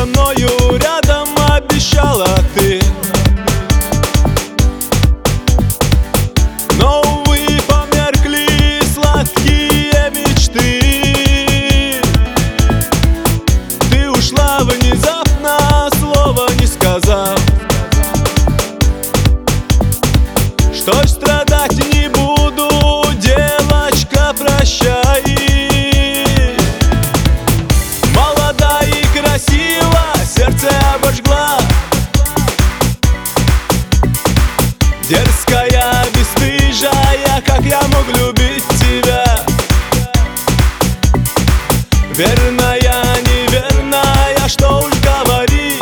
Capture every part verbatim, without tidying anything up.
со мною рядом, обещала ты. Но, увы, померкли сладкие мечты. Ты ушла внезапно, слова не сказав. Что ж, страдать не буду, девочка, прощай. Молода и красива, сердце обожгла. Дерзкая, бесстыжая, как я мог любить тебя? Верная, неверная, что уж говорить.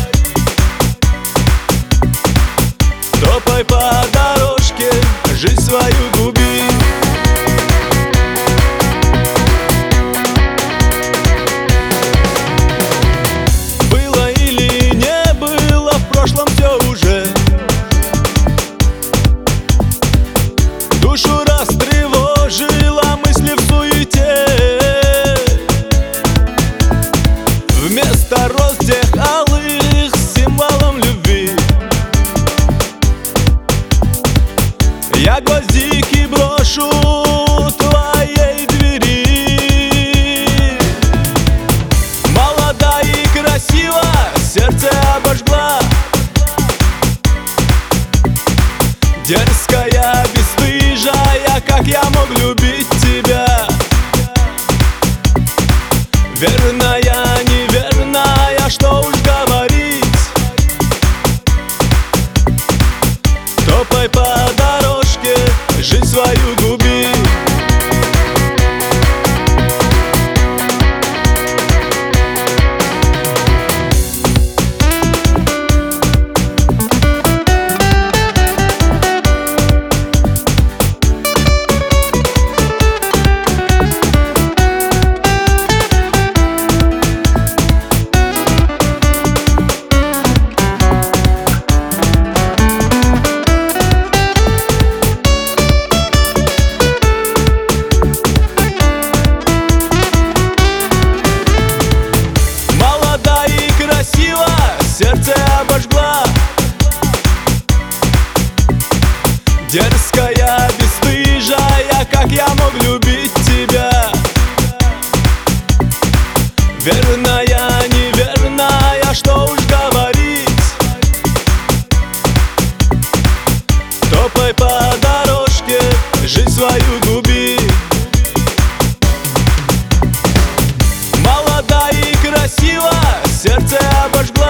Топай по дорожке, жизнь свою губи. Было или не было, в прошлом все уже. Душу растревожила мысли в суете. Вместо роз тех алых символом любви я гвоздики брошу твоей двери. Молода и красива, сердце обожгла. Дерзкая, бесстыжая, как я мог любить тебя? Верная, неверная, что уж говорить. Топай по дорожке, жизнь свою губи. Сердце обожгла. Дерзкая, бесстыжая, как я мог любить тебя? Верная, неверная, что уж говорить. Топай по дорожке, жизнь свою губи. Молода и красива, сердце обожгла.